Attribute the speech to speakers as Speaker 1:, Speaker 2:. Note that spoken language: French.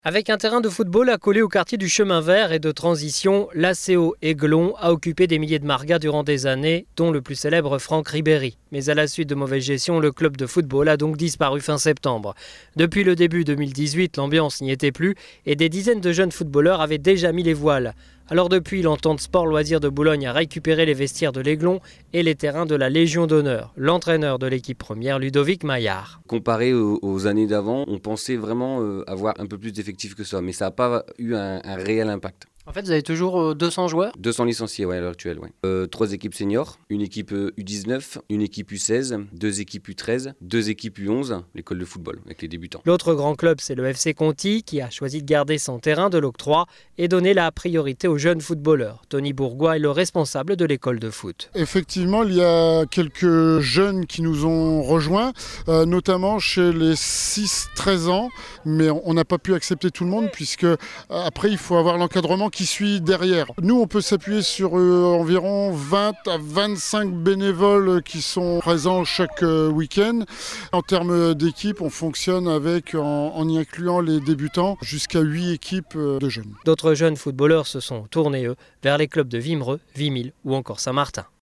Speaker 1: Avec un terrain de football accolé au quartier du Chemin Vert et de transition, l'ACO Aiglon a occupé des milliers de margas durant des années, dont le plus célèbre Franck Ribéry. Mais à la suite de mauvaise gestion, le club de football a donc disparu fin septembre. Depuis le début 2018, l'ambiance n'y était plus et des dizaines de jeunes footballeurs avaient déjà mis les voiles. Alors depuis, l'entente Sport Loisirs de Boulogne a récupéré les vestiaires de l'Aiglon et les terrains de la Légion d'honneur. L'entraîneur de l'équipe première, Ludovic Maillard.
Speaker 2: Comparé aux années d'avant, on pensait vraiment avoir un peu plus d'effectifs que ça, mais ça n'a pas eu un réel impact.
Speaker 1: En fait, vous avez toujours 200 joueurs ?
Speaker 2: 200 licenciés à l'heure actuelle. 3 équipes seniors, une équipe U19, une équipe U16, 2 équipes U13, 2 équipes U11, l'école de football avec les débutants.
Speaker 1: L'autre grand club, c'est le FC Conti qui a choisi de garder son terrain de l'octroi et donner la priorité aux jeunes footballeurs. Tony Bourgois est le responsable de l'école de foot.
Speaker 3: Effectivement, il y a quelques jeunes qui nous ont rejoints, notamment chez les 6-13 ans, mais on n'a pas pu accepter tout le monde puisque après il faut avoir l'encadrement qui suit derrière. Nous, on peut s'appuyer sur environ 20 à 25 bénévoles qui sont présents chaque week-end. En termes d'équipe, on fonctionne avec, en y incluant les débutants, jusqu'à 8 équipes de jeunes.
Speaker 1: D'autres jeunes footballeurs se sont tournés, eux, vers les clubs de Wimereux, Wimille ou encore Saint-Martin.